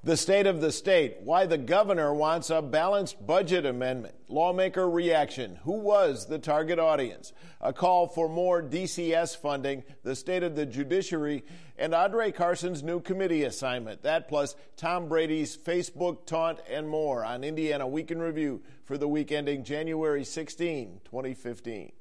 The state of the state, why the governor wants a balanced budget amendment, lawmaker reaction, who was the target audience, a call for more DCS funding, the state of the judiciary, and Andre Carson's new committee assignment. That plus Tom Brady's Facebook taunt and more on Indiana Week in Review for the week ending January 16, 2015.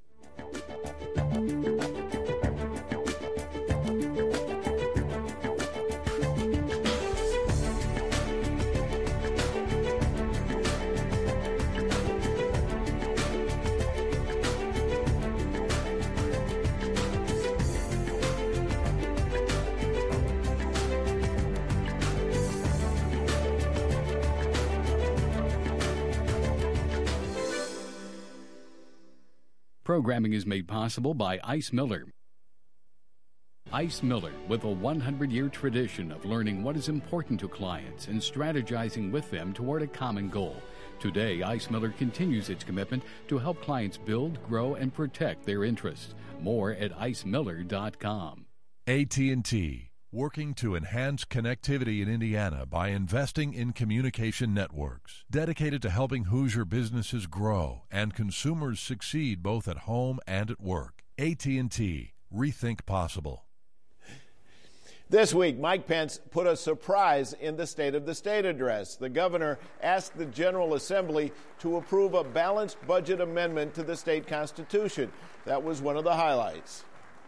Programming is made possible by Ice Miller. Ice Miller, with a 100-year tradition of learning what is important to clients and strategizing with them toward a common goal. Today, Ice Miller continues its commitment to help clients build, grow, and protect their interests. More at icemiller.com. AT&T, working to enhance connectivity in Indiana by investing in communication networks, dedicated to helping Hoosier businesses grow and consumers succeed both at home and at work. AT&T, rethink possible. This week, Mike Pence put a surprise in the State of the State address. The governor asked the General Assembly to approve a balanced budget amendment to the state constitution. That was one of the highlights.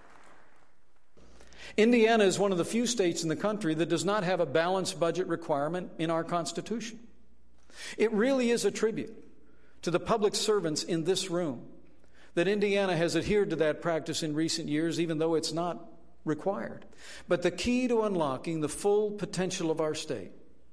Indiana is one of the few states in the country that does not have a balanced budget requirement in our Constitution. It really is a tribute to the public servants in this room that Indiana has adhered to that practice in recent years, even though it's not required. But the key to unlocking the full potential of our state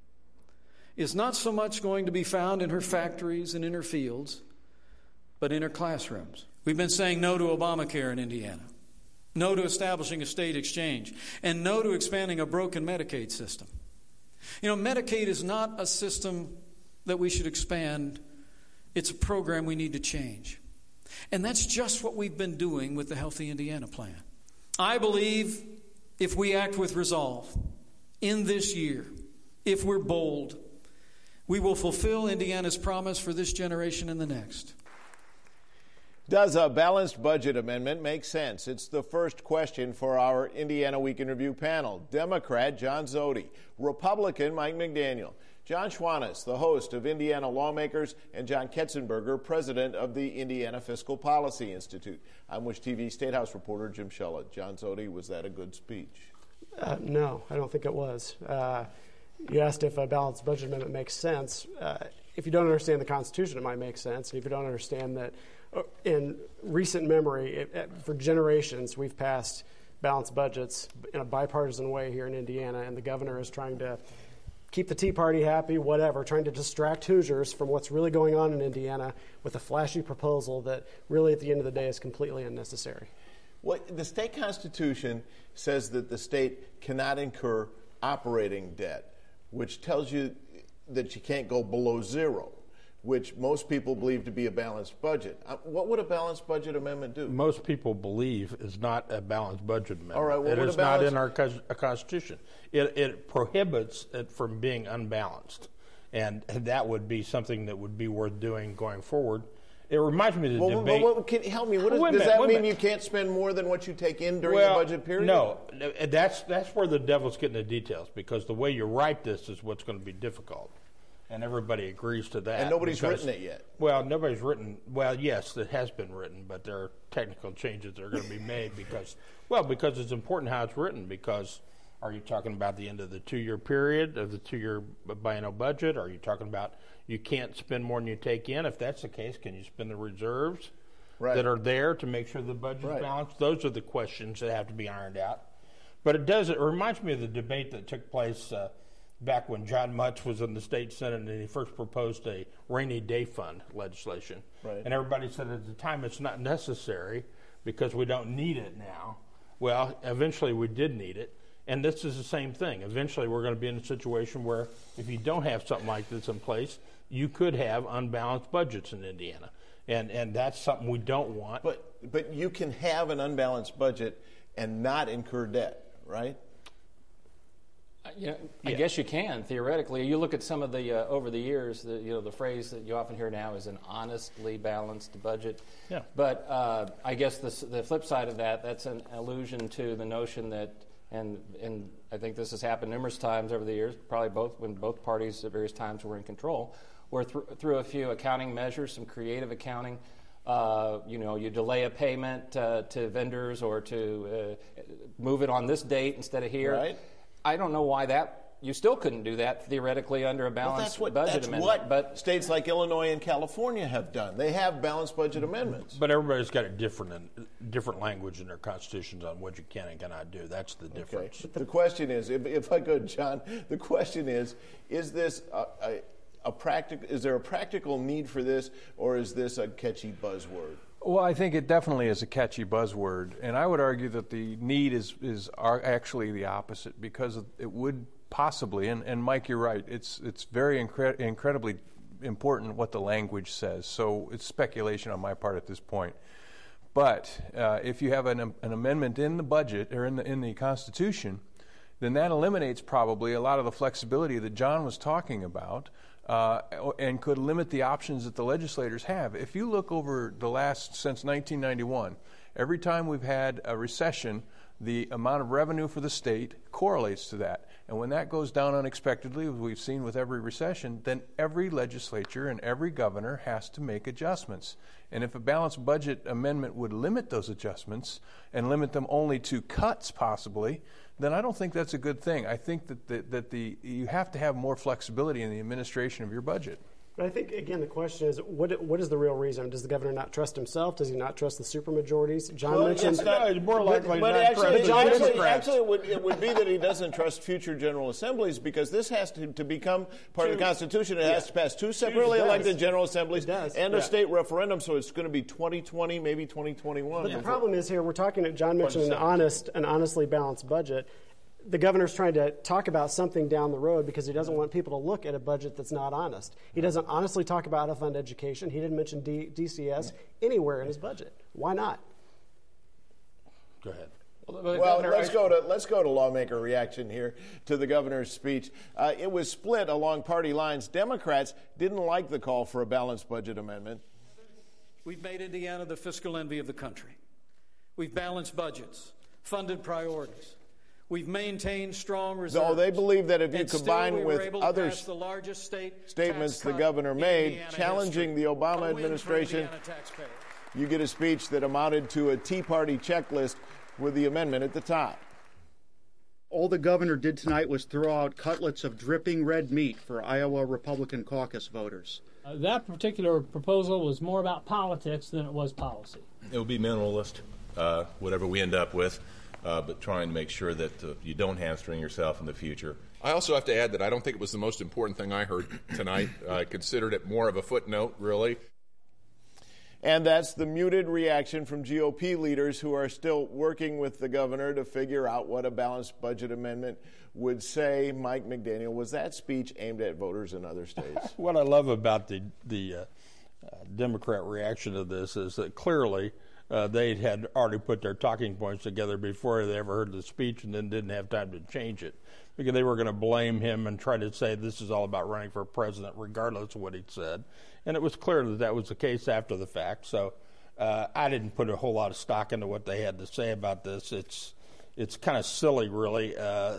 is not so much going to be found in her factories and in her fields, but in her classrooms. We've been saying no to Obamacare in Indiana, no to establishing a state exchange, and no to expanding a broken Medicaid system. You know, Medicaid is not a system that we should expand. It's a program we need to change. And that's just what we've been doing with the Healthy Indiana Plan. I believe if we act with resolve in this year, if we're bold, we will fulfill Indiana's promise for this generation and the next. Does a balanced budget amendment make sense? It's the first question for our Indiana Week in Review panel. Democrat John Zody, Republican Mike McDaniel, John Schwantes, the host of Indiana Lawmakers, and John Ketzenberger, president of the Indiana Fiscal Policy Institute. I'm Wish TV State House reporter Jim Shella. John Zody, was that a good speech? No, I don't think it was. You asked if a balanced budget amendment makes sense. If you don't understand the Constitution, it might make sense. And if you don't understand that in recent memory, for generations, we've passed balanced budgets in a bipartisan way here in Indiana, and the governor is trying to keep the Tea Party happy, whatever, trying to distract Hoosiers from what's really going on in Indiana with a flashy proposal that really, at the end of the day, is completely unnecessary. Well, the state constitution says that the state cannot incur operating debt, which tells you that you can't go below zero, which most people believe to be a balanced budget. What would a balanced budget amendment do? Most people believe is not a balanced budget amendment. All right, well, it is not in our Constitution. It prohibits it from being unbalanced, and that would be something that would be worth doing going forward. It reminds me of the debate. Can you help me? Does that mean you can't spend more than what you take in during the budget period? No, that's where the devil's getting the details, because the way you write this is what's going to be difficult. And everybody agrees to that. And nobody's written it yet. Well, nobody's written. Well, yes, it has been written, but there are technical changes that are going to be made because it's important how it's written. Because are you talking about the end of the 2-year period of the 2-year biennial budget? Are you talking about you can't spend more than you take in? If that's the case, can you spend the reserves that are there to make sure the budget's balanced? Those are the questions that have to be ironed out. But it reminds me of the debate that took place back when John Mutz was in the state senate and he first proposed a rainy day fund legislation. Right. And everybody said at the time it's not necessary because we don't need it now. Well, eventually we did need it. And this is the same thing. Eventually we're going to be in a situation where if you don't have something like this in place, you could have unbalanced budgets in Indiana. And that's something we don't want. But you can have an unbalanced budget and not incur debt, right? I guess you can theoretically. You look at some of the over the years, the phrase that you often hear now is an honestly balanced budget. Yeah. But I guess the flip side of that's an allusion to the notion that, and I think this has happened numerous times over the years, probably when both parties at various times were in control, where through a few accounting measures, some creative accounting. You delay a payment to vendors or to move it on this date instead of here. Right. I don't know why you still couldn't do that theoretically under a balanced budget amendment. But states like Illinois and California have done. They have balanced budget amendments. But everybody's got a different language in their constitutions on what you can and cannot do. That's the difference. Okay. The question is, if I could, John, the question is this is there a practical need for this, or is this a catchy buzzword? Well, I think it definitely is a catchy buzzword, and I would argue that the need is actually the opposite, because it would possibly, and Mike, you're right, it's very incredibly important what the language says, so it's speculation on my part at this point. But if you have an amendment in the budget or in the Constitution, then that eliminates probably a lot of the flexibility that John was talking about. And could limit the options that the legislators have. If you look over since 1991, every time we've had a recession, the amount of revenue for the state correlates to that. And when that goes down unexpectedly, as we've seen with every recession, then every legislature and every governor has to make adjustments. And if a balanced budget amendment would limit those adjustments and limit them only to cuts possibly, then I don't think that's a good thing. I think that you have to have more flexibility in the administration of your budget. But I think, again, the question is, what is the real reason? Does the governor not trust himself? Does he not trust the supermajorities? John mentioned... It's more likely but not trust actually it would be that he doesn't trust future general assemblies, because this has to become part of the Constitution. It has to pass two separately elected general assemblies and a state referendum, so it's going to be 2020, maybe 2021. But the problem is here, John mentioned an honestly balanced budget. The governor's trying to talk about something down the road because he doesn't want people to look at a budget that's not honest. He doesn't honestly talk about how to fund education. He didn't mention DCS anywhere in his budget. Why not? Go ahead. Well, let's go to lawmaker reaction here to the governor's speech. It was split along party lines. Democrats didn't like the call for a balanced budget amendment. We've made Indiana the fiscal envy of the country. We've balanced budgets, funded priorities. We've maintained strong reserves. So they believe that if you combine with other statements the governor made challenging the Obama administration, you get a speech that amounted to a Tea Party checklist with the amendment at the top. All the governor did tonight was throw out cutlets of dripping red meat for Iowa Republican caucus voters. That particular proposal was more about politics than it was policy. It will be minimalist, whatever we end up with. But trying to make sure that you don't hamstring yourself in the future. I also have to add that I don't think it was the most important thing I heard tonight. I considered it more of a footnote, really. And that's the muted reaction from GOP leaders who are still working with the governor to figure out what a balanced budget amendment would say. Mike McDaniel, was that speech aimed at voters in other states? What I love about the Democrat reaction to this is that clearly they had already put their talking points together before they ever heard the speech, and then didn't have time to change it, because they were going to blame him and try to say this is all about running for president regardless of what he'd said. And it was clear that that was the case after the fact. So I didn't put a whole lot of stock into what they had to say about this. It's kind of silly, really.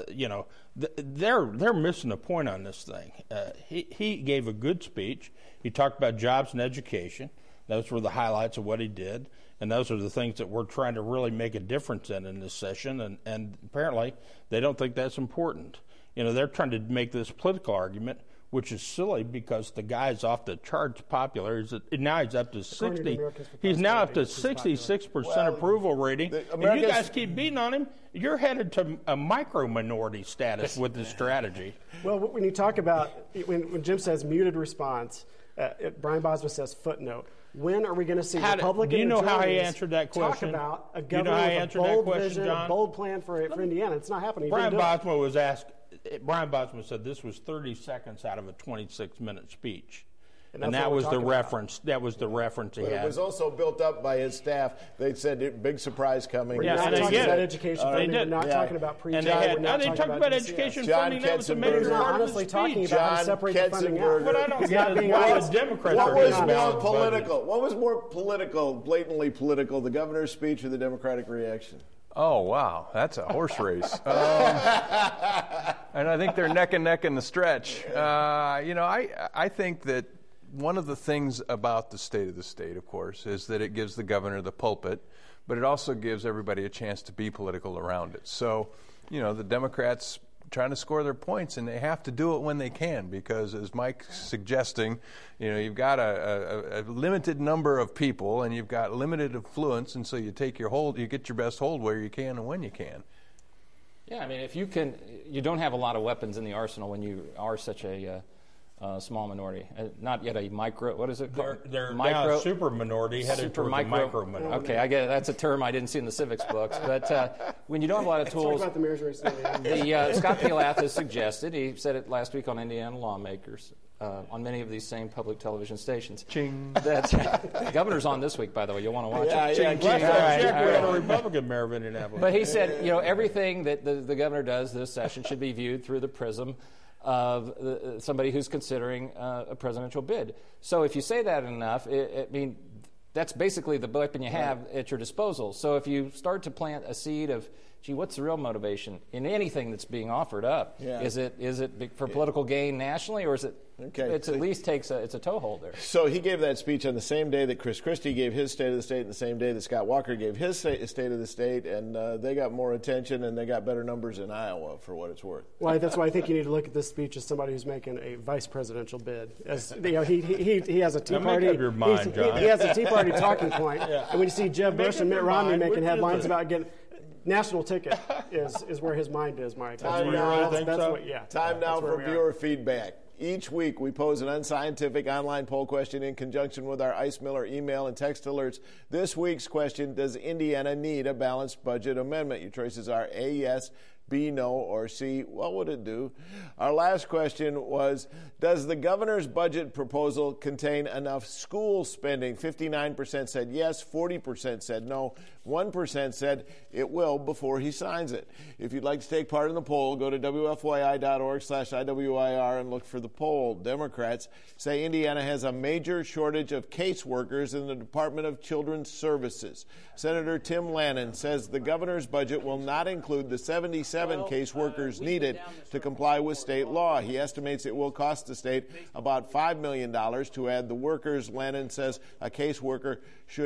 They're missing a point on this thing. He gave a good speech. He talked about jobs and education. Those were the highlights of what he did. And those are the things that we're trying to really make a difference in this session. And apparently they don't think that's important. They're trying to make this political argument, which is silly because the guy's off the charts popular. Now he's up to 60. He's now up to 66% approval rating. And you guys keep beating on him. You're headed to a micro-minority status with this strategy. Well, when you talk about, when Jim says muted response, Brian Bosma says footnote. When are we going to see Republican? Do you know how he answered that question? Talk about a governor with a bold vision, a bold plan for Indiana. It's not happening. Brian Bosma was asked. Brian Bosma said this was 30 seconds out of a 26-minute speech. And that was the reference. That was the reference he but had. It was also built up by his staff. They said, big surprise coming. We're not talking about education funding. We're not talking about pre-J. They talked about education funding. That was a major part of the speech. John Ketzenberger. But I don't get why the Democrats are getting balanced political? What was more political, blatantly political, the governor's speech or the Democratic reaction? Oh, wow. That's a horse race. And I think they're neck and neck in the stretch. I think that one of the things about the state of the state, of course, is that it gives the governor the pulpit, but it also gives everybody a chance to be political around it. So, the Democrats trying to score their points, and they have to do it when they can, because as Mike's suggesting, you've got a limited number of people and you've got limited influence, and so you get your best hold where you can and when you can. Yeah, I mean, if you don't have a lot of weapons in the arsenal when you are such a small minority, not yet a micro. What is it called? They're now a super minority headed toward the micro minority. Okay, I get it. That's a term I didn't see in the civics books. But when you don't have a lot of tools, talk about the mayor's race. Scott Pilath has suggested. He said it last week on Indiana Lawmakers. On many of these same public television stations. Ching. The governor's on this week, by the way. You'll want to watch it. Ching. We had a Republican mayor of Indianapolis. But he said, everything that the governor does this session should be viewed through the prism of somebody who's considering a presidential bid. So if you say that enough, that's basically the weapon you have at your disposal. So if you start to plant a seed of, gee, what's the real motivation in anything that's being offered up? Yeah. Is it for political gain nationally, or is it? Okay. It's at least it's a toehold there. So he gave that speech on the same day that Chris Christie gave his State of the State, and the same day that Scott Walker gave his State of the State, and they got more attention and they got better numbers in Iowa, for what it's worth. Well, that's why I think you need to look at this speech as somebody who's making a vice presidential bid. As he has a Tea Party. Make up your mind, John. He has a Tea Party talking point, and when you see Jeb Bush and Mitt Romney making headlines about getting. National ticket is where his mind is, Mike. Time now for viewer feedback. Each week, we pose an unscientific online poll question in conjunction with our Ice Miller email and text alerts. This week's question, does Indiana need a balanced budget amendment? Your choices are A, yes, B, no, or C, what would it do? Our last question was, does the governor's budget proposal contain enough school spending? 59% said yes, 40% said no, 1% said it will before he signs it. If you'd like to take part in the poll, go to WFYI.org/IWIR and look for the poll. Democrats say Indiana has a major shortage of caseworkers in the Department of Children's Services. Senator Tim Lannon says the governor's budget will not include the 77 caseworkers needed to comply with state law. He estimates it will cost the state about $5 million to add the workers. Lannon says a caseworker should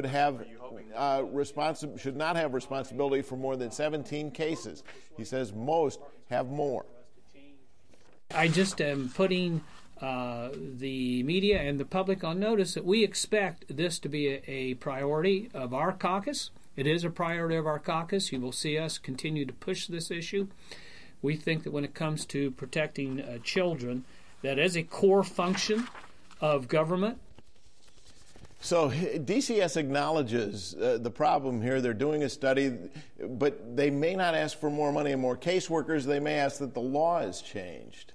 not have responsibility for more than 17 cases. He says most have more. I just am putting the media and the public on notice that we expect this to be a priority of our caucus. It is a priority of our caucus. You will see us continue to push this issue. We think that when it comes to protecting children, that is a core function of government. So DCS acknowledges the problem here. They're doing a study, but they may not ask for more money and more caseworkers. They may ask that the law is changed.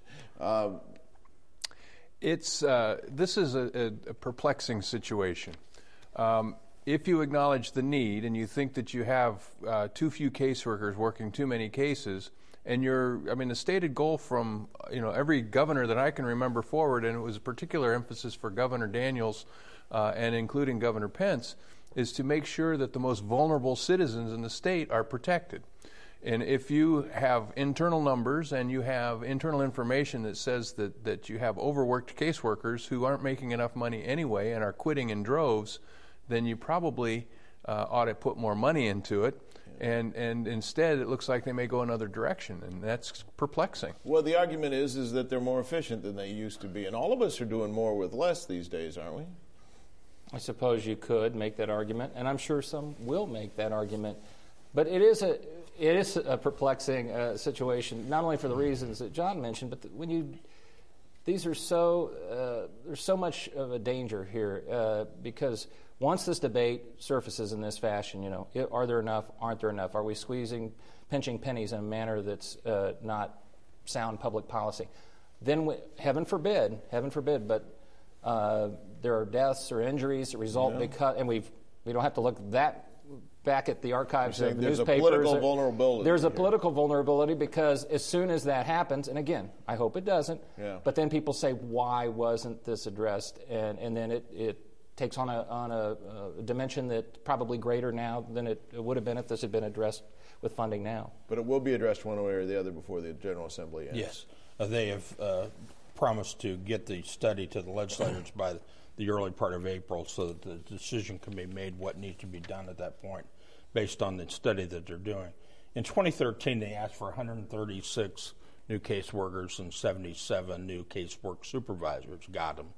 This is a perplexing situation. If you acknowledge the need and you think that you have too few caseworkers working too many cases, and the stated goal from every governor that I can remember forward, and it was a particular emphasis for Governor Daniels and including Governor Pence, is to make sure that the most vulnerable citizens in the state are protected. And if you have internal numbers and you have internal information that says that you have overworked caseworkers who aren't making enough money anyway and are quitting in droves, then you probably ought to put more money into it. And instead, it looks like they may go another direction, and that's perplexing. Well, the argument is that they're more efficient than they used to be, and all of us are doing more with less these days, aren't we? I suppose you could make that argument, and I'm sure some will make that argument. But it is a perplexing situation, not only for the reasons that John mentioned, but there's so much of a danger here because once this debate surfaces in this fashion, are there enough, aren't there enough? Are we pinching pennies in a manner that's not sound public policy? Then, heaven forbid, but there are deaths or injuries that result because, and we don't have to look that back at the archives of the newspapers. There's a political vulnerability. There's a political vulnerability because as soon as that happens, and again, I hope it doesn't, but then people say, why wasn't this addressed? And then it takes on a dimension that's probably greater now than it would have been if this had been addressed with funding now. But it will be addressed one way or the other before the General Assembly ends. Yes. They have promised to get the study to the legislators by the early part of April so that the decision can be made what needs to be done at that point based on the study that they're doing. In 2013, they asked for 136 new caseworkers and 77 new casework supervisors, got them.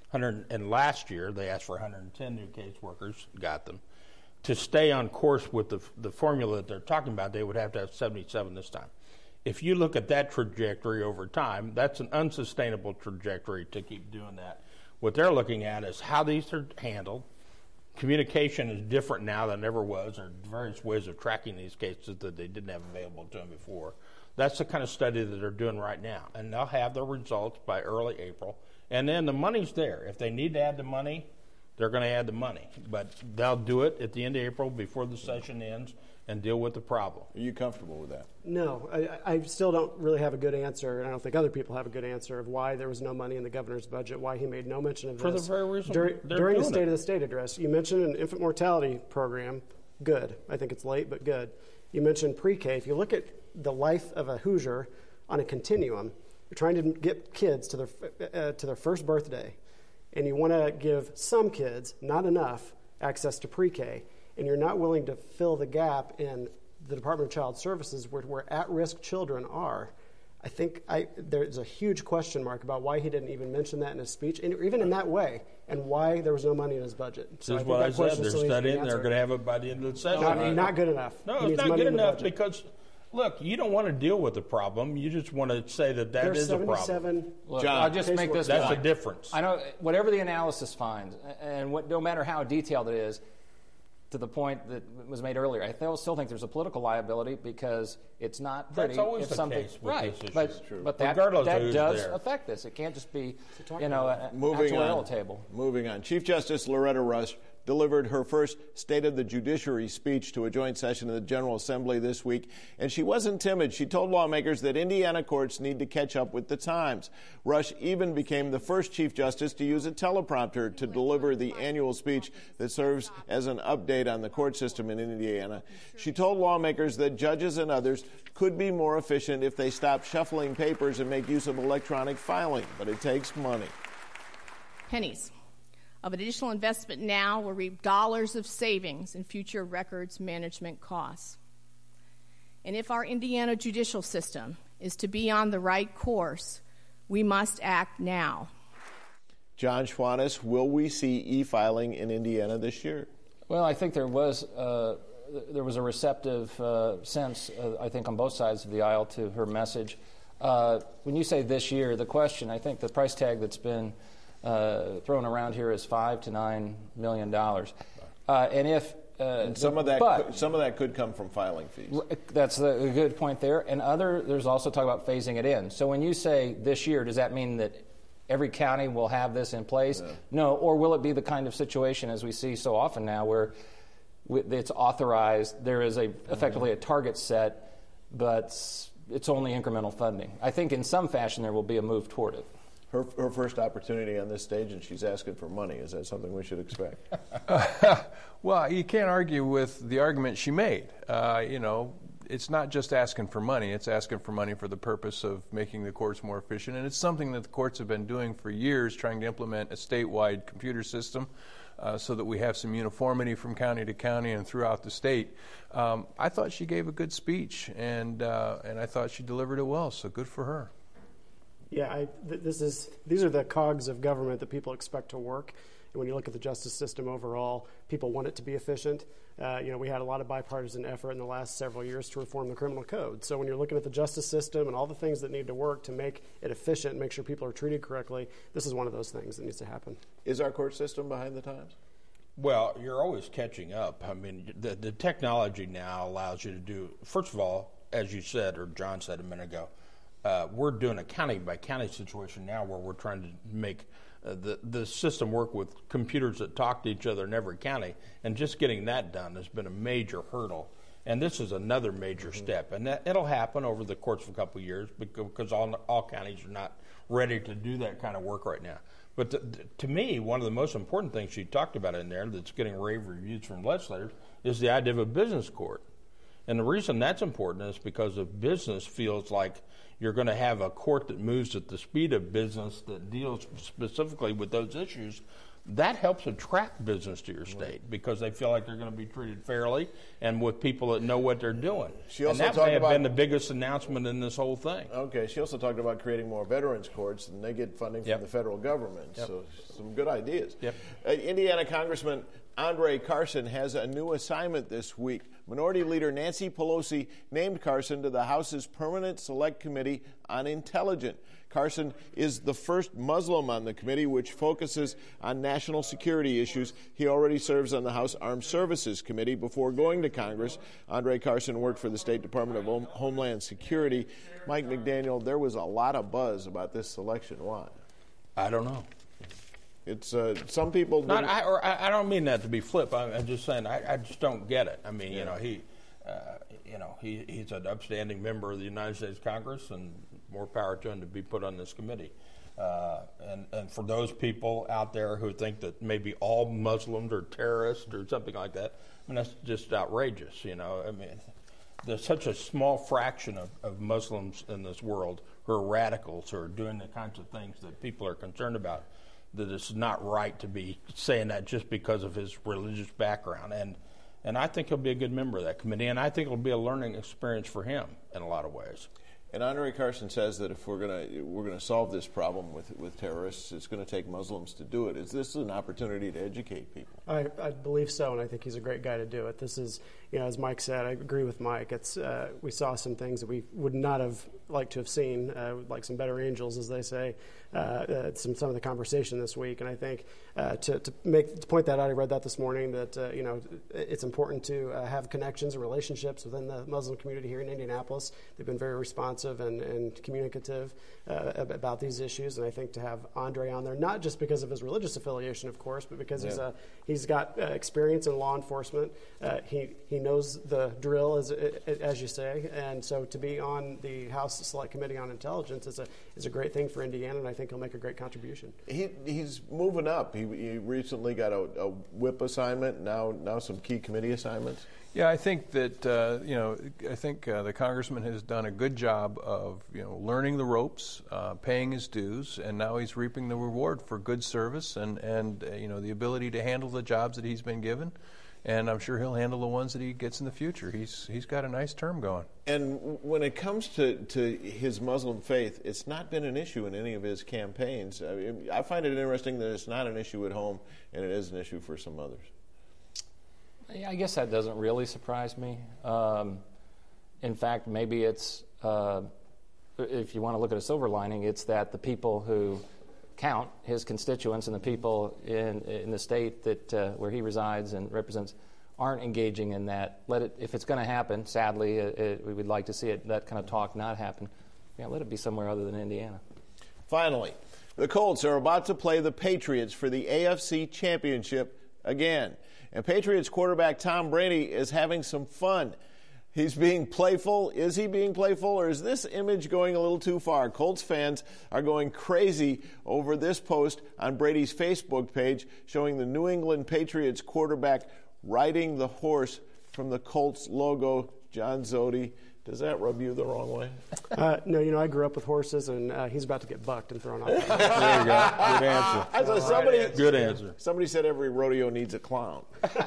And last year, they asked for 110 new caseworkers, got them. To stay on course with the formula that they're talking about, they would have to have 77 this time. If you look at that trajectory over time, that's an unsustainable trajectory to keep doing that. What they're looking at is how these are handled. Communication is different now than it ever was. There are various ways of tracking these cases that they didn't have available to them before. That's the kind of study that they're doing right now. And they'll have their results by early April. And then the money's there. If they need to add the money, they're going to add the money. But they'll do it at the end of April before the session ends and deal with the problem. Are you comfortable with that? No, I still don't really have a good answer, and I don't think other people have a good answer of why there was no money in the governor's budget, why he made no mention of this. For the very reason during the State of the State address. You mentioned an infant mortality program. Good. I think it's late, but good. You mentioned pre-K. If you look at the life of a Hoosier on a continuum, you're trying to get kids to their first birthday, and you want to give some kids, not enough, access to pre-K, and you're not willing to fill the gap in the Department of Child Services where at-risk children are. I think there's a huge question mark about why he didn't even mention that in his speech, and even in that way, and why there was no money in his budget. So this is what I said. They're studying. They're going to have it by the end of the session. Not good enough. No, it's not good enough because, look, you don't want to deal with the problem. You just want to say that is a problem. Look, I'll just make this That's point. the difference. I know whatever the analysis finds, and no matter how detailed it is, to the point that was made earlier, I still think there's a political liability because it's not pretty. That's always if the case with right, this issue. But that does affect this. It can't just be, an actuarial table. Moving on. Chief Justice Loretta Rush delivered her first State of the Judiciary speech to a joint session of the General Assembly this week, and she wasn't timid. She told lawmakers that Indiana courts need to catch up with the times. Rush even became the first Chief Justice to use a teleprompter to deliver the annual speech that serves as an update on the court system in Indiana. She told lawmakers that judges and others could be more efficient if they stop shuffling papers and make use of electronic filing, but it takes money. Pennies of additional investment now will reap dollars of savings in future records management costs. And if our Indiana judicial system is to be on the right course, we must act now. John Schwantes, will we see e-filing in Indiana this year? Well, I think there was a receptive sense, I think, on both sides of the aisle to her message. When you say this year, the question, I think the price tag that's been thrown around here is $5 to $9 million, and if some of that could come from filing fees. That's a good point there. And there's also talk about phasing it in. So when you say this year, does that mean that every county will have this in place? No. Or will it be the kind of situation as we see so often now, where it's authorized, there is effectively a target set, but it's only incremental funding? I think in some fashion there will be a move toward it. Her first opportunity on this stage, and she's asking for money. Is that something we should expect? Well, you can't argue with the argument she made. It's not just asking for money. It's asking for money for the purpose of making the courts more efficient. And it's something that the courts have been doing for years, trying to implement a statewide computer system so that we have some uniformity from county to county and throughout the state. I thought she gave a good speech, and I thought she delivered it well, so good for her. Yeah, these are the cogs of government that people expect to work. And when you look at the justice system overall, people want it to be efficient. We had a lot of bipartisan effort in the last several years to reform the criminal code. So when you're looking at the justice system and all the things that need to work to make it efficient and make sure people are treated correctly, this is one of those things that needs to happen. Is our court system behind the times? Well, you're always catching up. I mean, the technology now allows you to do, first of all, as you said, or John said a minute ago, we're doing a county-by-county situation now where we're trying to make the system work with computers that talk to each other in every county, and just getting that done has been a major hurdle. And this is another major step, and it'll happen over the course of a couple of years because all counties are not ready to do that kind of work right now. But to me, one of the most important things she talked about in there that's getting rave reviews from legislators is the idea of a business court. And the reason that's important is because if business feels like you're going to have a court that moves at the speed of business that deals specifically with those issues, that helps attract business to your state because they feel like they're going to be treated fairly and with people that know what they're doing. And that may have been the biggest announcement in this whole thing. Okay, she also talked about creating more veterans courts, and they get funding from the federal government. So some good ideas. Indiana Congressman Andre Carson has a new assignment this week. Minority Leader Nancy Pelosi named Carson to the House's Permanent Select Committee on Intelligence. Carson is the first Muslim on the committee, which focuses on national security issues. He already serves on the House Armed Services Committee. Before going to Congress, Andre Carson worked for the State Department of Homeland Security. Mike McDaniel, there was a lot of buzz about this selection. Why? I don't know. It's some people. I don't mean that to be flip. I'm just saying I just don't get it. I mean, he's an upstanding member of the United States Congress, and more power to him to be put on this committee. And for those people out there who think that maybe all Muslims are terrorists or something like that, I mean, that's just outrageous. I mean, there's such a small fraction of Muslims in this world who are radicals, who are doing the kinds of things that people are concerned about, that it's not right to be saying that just because of his religious background. And I think he'll be a good member of that committee, and I think it'll be a learning experience for him in a lot of ways. And Andre Carson says that if we're gonna solve this problem with terrorists, it's going to take Muslims to do it. Is this an opportunity to educate people? I believe so, and I think he's a great guy to do it. This is, as Mike said, I agree with Mike. It's we saw some things that we would not have liked to have seen, like some better angels, as they say, some of the conversation this week. And I think to point that out, I read that this morning, that it's important to have connections and relationships within the Muslim community here in Indianapolis. They've been very responsive and communicative about these issues, and I think to have Andre on there, not just because of his religious affiliation, of course, but because he's got experience in law enforcement. He knows the drill, as you say, and so to be on the House Select Committee on Intelligence is a great thing for Indiana, and I think he'll make a great contribution. He's moving up. He recently got a whip assignment. Now some key committee assignments. Yeah, I think that the congressman has done a good job of learning the ropes, paying his dues, and now he's reaping the reward for good service and the ability to handle the jobs that he's been given. And I'm sure he'll handle the ones that he gets in the future. He's got a nice term going. And when it comes to his Muslim faith, it's not been an issue in any of his campaigns. I find it interesting that it's not an issue at home, and it is an issue for some others. Yeah, I guess that doesn't really surprise me. In fact, maybe it's, if you want to look at a silver lining, it's that the people who count, his constituents and the people in the state that where he resides and represents, aren't engaging in that. If it's going to happen, sadly, we would like to see that kind of talk not happen. Let it be somewhere other than Indiana. Finally, the Colts are about to play the Patriots for the AFC Championship again. And Patriots quarterback Tom Brady is having some fun. He's being playful. Is he being playful, or is this image going a little too far? Colts fans are going crazy over this post on Brady's Facebook page showing the New England Patriots quarterback riding the horse from the Colts logo. John Zodi, does that rub you the wrong way? No, I grew up with horses, and he's about to get bucked and thrown off. There you go. Good answer. Good answer. Somebody said every rodeo needs a clown.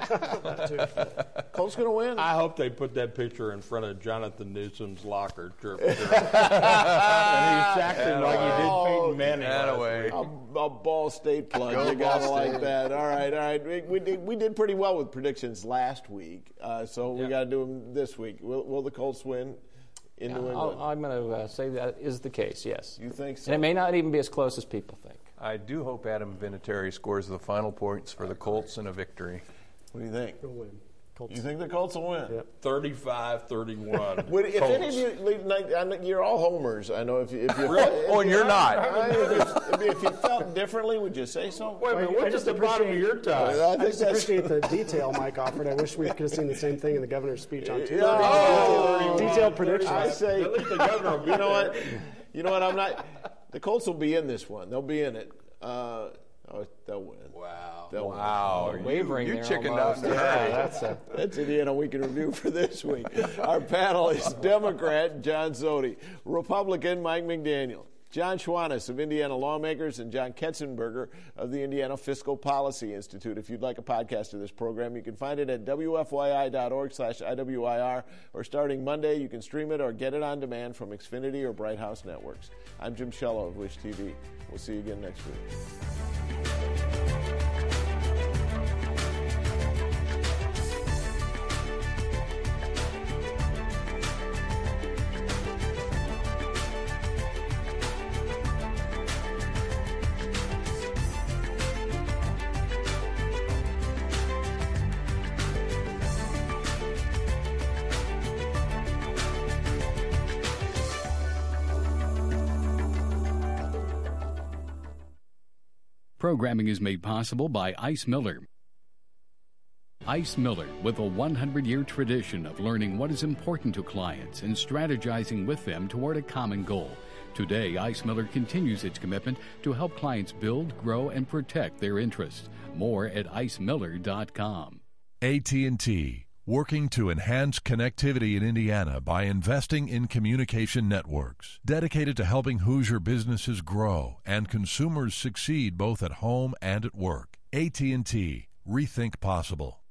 Colts going to win? I hope they put that picture in front of Jonathan Newsom's locker. And he's acting like he did Peyton Manning last week. A Ball State plug. You got to like that. All right. We did pretty well with predictions last week, so we got to do them this week. Will the Colts win in New England? I'm going to say that is the case, yes. You think so? And it may not even be as close as people think. I do hope Adam Vinatieri scores the final points for the Colts in a victory. What do you think? He'll win. Colts. You think the Colts will win? Yep. 35-31. If any of you, you're all homers. I know if you're. Oh, and you're not. If you felt differently, would you say so? Wait a minute, what's at the bottom of your time? I just appreciate the detail Mike offered. I wish we could have seen the same thing in the governor's speech on Tuesday. Detailed predictions. I say, at least the governor will be you know what? You know what? I'm not. The Colts will be in this one. They'll be in it. They'll win. Wow. Wavering you there chickened almost. out. That's Indiana Week in Review for this week. Our panel is Democrat John Zodi, Republican Mike McDaniel, John Schwantes of Indiana Lawmakers, and John Ketzenberger of the Indiana Fiscal Policy Institute. If you'd like a podcast of this program, you can find it at wfyi.org/IWIR, or starting Monday, you can stream it or get it on demand from Xfinity or Bright House Networks. I'm Jim Shello of Wish TV. We'll see you again next week. Programming is made possible by Ice Miller. Ice Miller, with a 100-year tradition of learning what is important to clients and strategizing with them toward a common goal. Today, Ice Miller continues its commitment to help clients build, grow, and protect their interests. More at icemiller.com. AT&T, working to enhance connectivity in Indiana by investing in communication networks, dedicated to helping Hoosier businesses grow and consumers succeed both at home and at work. AT&T, rethink possible.